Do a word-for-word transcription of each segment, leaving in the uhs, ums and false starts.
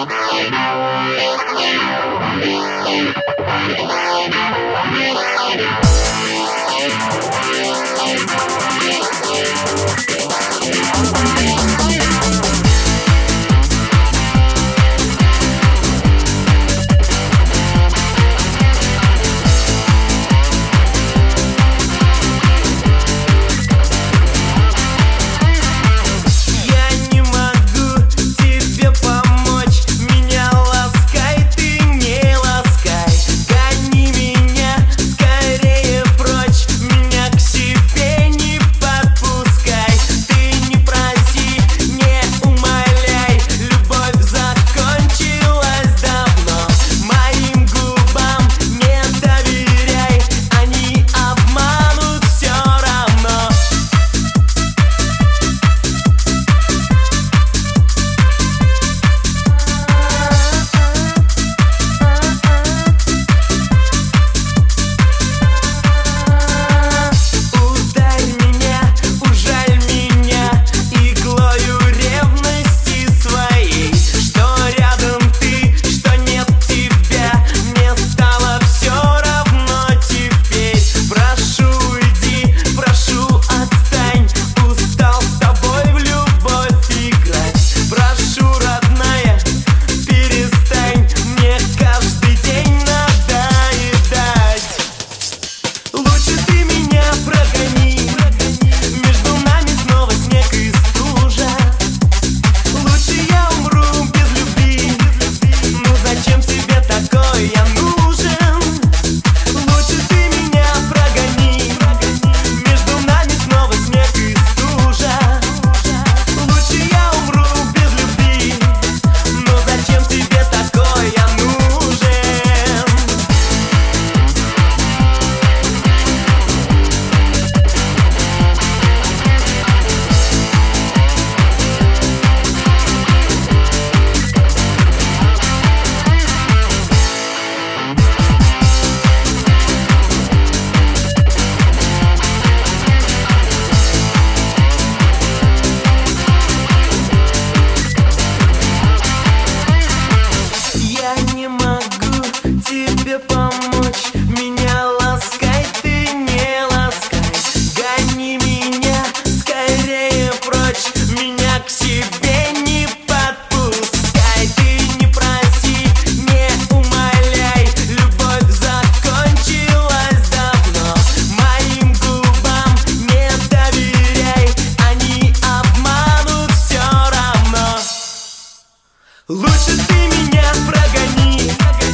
Лучше ты меня прогони,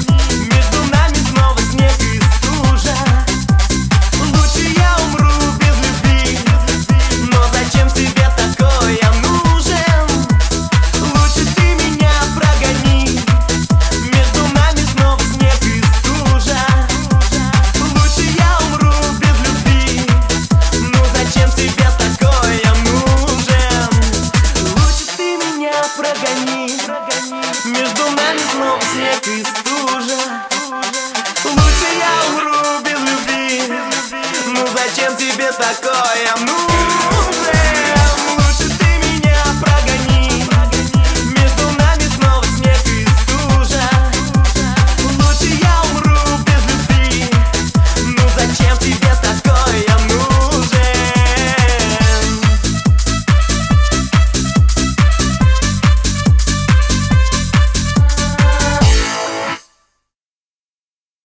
между нами снова снег и стужа. Лучше я умру без любви, но зачем тебе такое нужен? Лучше ты меня прогони, между нами снова снег и стужа. Лучше я умру без любви, но зачем тебе такое нужен? Лучше ты меня прогони, между нами снова снег и стужа. Лучше я умру без любви, ну зачем тебе такое нужно?